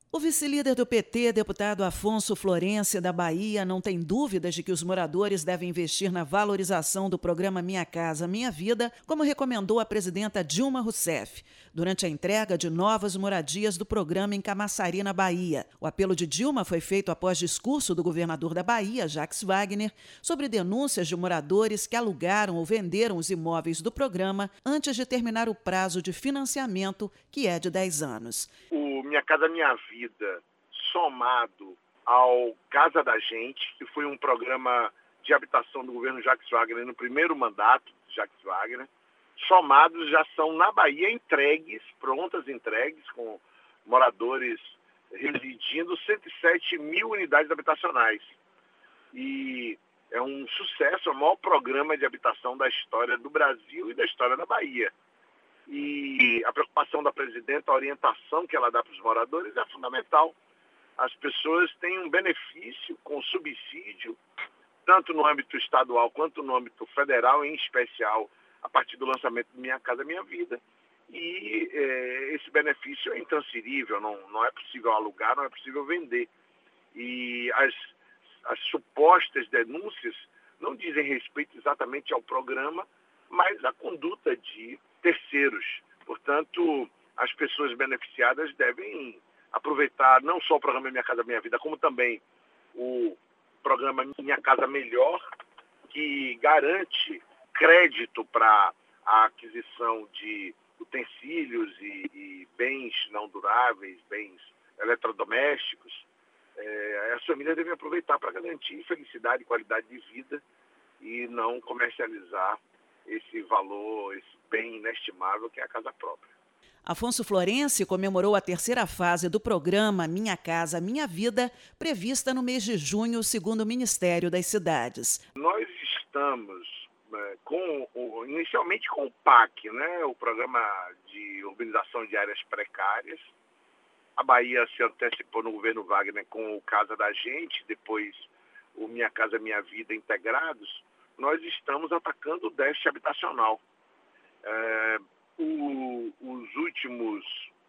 O vice-líder do PT, deputado Afonso Florencio, da Bahia, não tem dúvidas de que os moradores devem investir na valorização do programa Minha Casa Minha Vida, como recomendou a presidenta Dilma Rousseff, durante a entrega de novas moradias do programa em Camaçari, na Bahia. O apelo de Dilma foi feito após discurso do governador da Bahia, Jacques Wagner, sobre denúncias de moradores que alugaram ou venderam os imóveis do programa antes de terminar o prazo de financiamento, que é de 10 anos. O Minha Casa Minha Vida, somado ao Casa da Gente, que foi um programa de habitação do governo Jacques Wagner no primeiro mandato de Jacques Wagner, somados já são na Bahia entregues, prontas entregues, com moradores residindo 107 mil unidades habitacionais. E é um sucesso, é o maior programa de habitação da história do Brasil e da história da Bahia. E a preocupação da presidenta, a orientação que ela dá para os moradores é fundamental. As pessoas têm um benefício com subsídio, tanto no âmbito estadual quanto no âmbito federal, em especial a partir do lançamento do Minha Casa Minha Vida. E esse benefício é intransferível, não é possível alugar, não é possível vender. E as supostas denúncias não dizem respeito exatamente ao programa, mas à conduta de terceiros. Portanto, as pessoas beneficiadas devem aproveitar não só o programa Minha Casa Minha Vida, como também o programa Minha Casa Melhor, que garante crédito para a aquisição de utensílios e bens não duráveis, bens eletrodomésticos. As famílias devem aproveitar para garantir felicidade e qualidade de vida e não comercializar esse valor, esse bem inestimável que é a casa própria. Afonso Florencio comemorou a terceira fase do programa Minha Casa Minha Vida, prevista no mês de junho, segundo o Ministério das Cidades. Nós estamos inicialmente com o PAC, né, o Programa de Urbanização de Áreas Precárias. A Bahia se antecipou no governo Wagner com o Casa da Gente, depois o Minha Casa Minha Vida integrados. Nós estamos atacando o déficit habitacional. Os últimos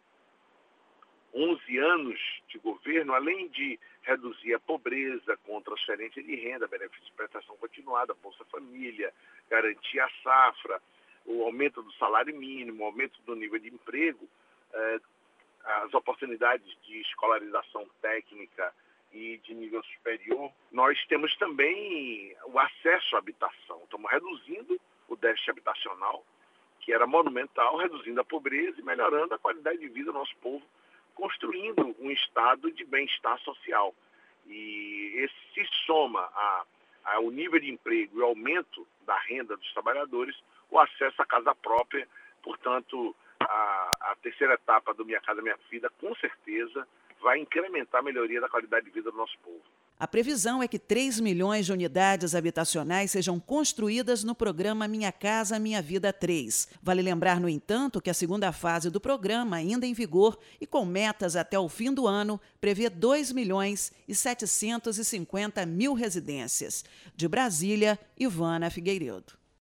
11 anos de governo, além de reduzir a pobreza com transferência de renda, benefício de prestação continuada, Bolsa Família, garantir a safra, o aumento do salário mínimo, o aumento do nível de emprego, as oportunidades de escolarização técnica e de nível superior, nós temos também o acesso à habitação. Estamos reduzindo o déficit habitacional, que era monumental, reduzindo a pobreza e melhorando a qualidade de vida do nosso povo, construindo um estado de bem-estar social. E esse se soma ao nível de emprego e ao aumento da renda dos trabalhadores, o acesso à casa própria. Portanto, a terceira etapa do Minha Casa Minha Vida, com certeza, vai incrementar a melhoria da qualidade de vida do nosso povo. A previsão é que 3 milhões de unidades habitacionais sejam construídas no programa Minha Casa Minha Vida 3. Vale lembrar, no entanto, que a segunda fase do programa, ainda em vigor e com metas até o fim do ano, prevê 2 milhões e 750 mil residências. De Brasília, Ivana Figueiredo.